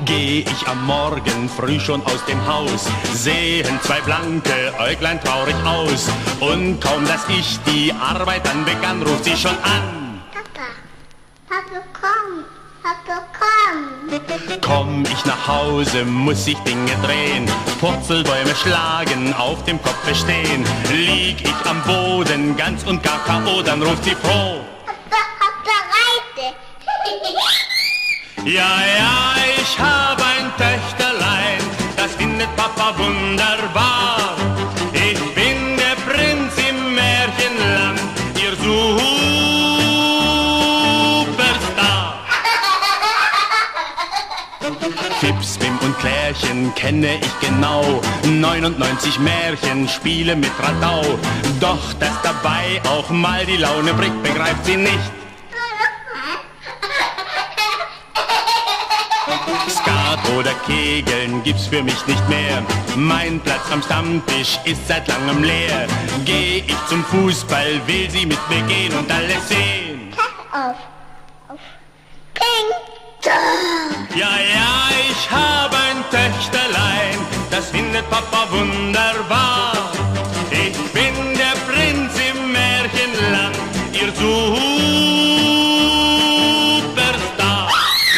Geh ich am Morgen früh schon aus dem Haus, sehen zwei blanke Äuglein traurig aus. Und kaum, dass ich die Arbeit dann begann, ruft sie schon an. Papa, Papa, komm, Papa, komm. Komm ich nach Hause, muss ich Dinge drehen, Purzelbäume schlagen, auf dem Kopfe stehen. Lieg ich am Boden, ganz und gar K.O., dann ruft sie froh. Papa, Reite. Ja, ja, ich hab ein Töchterlein, das findet Papa wunderbar. Ich bin der Prinz im Märchenland, ihr Superstar. Fips, Bim und Klärchen kenne ich genau, 99 Märchen, Spiele mit Radau. Doch, dass dabei auch mal die Laune bricht, begreift sie nicht. Skat oder Kegeln gibt's für mich nicht mehr. Mein Platz am Stammtisch ist seit langem leer. Geh ich zum Fußball, will sie mit mir gehen und alles sehen. Pass auf Ping. Ja, ja, ich hab ein Töchterlein, das findet Papa wunderbar. Ich bin der Prinz im Märchenland, ihr Superstar.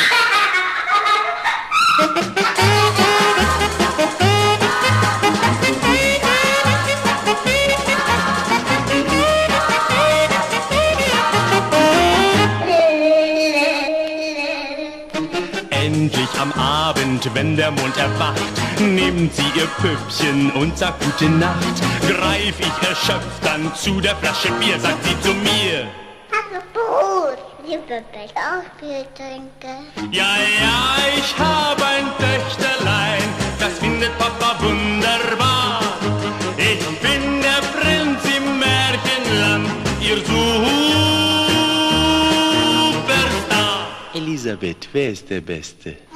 Endlich am Abend, wenn der Mond erwacht, nimmt sie ihr Püppchen und sagt gute Nacht. Greif ich erschöpft dann zu der Flasche Bier, sagt sie zu mir. Papa, Brot. Ich will auch Bier trinken. Ja, ja, ich hab ein Töchterlein, das findet Papa wunderbar. Ich bin der Prinz im Märchenland, ihr Superstar. Elisabeth, wer ist der Beste?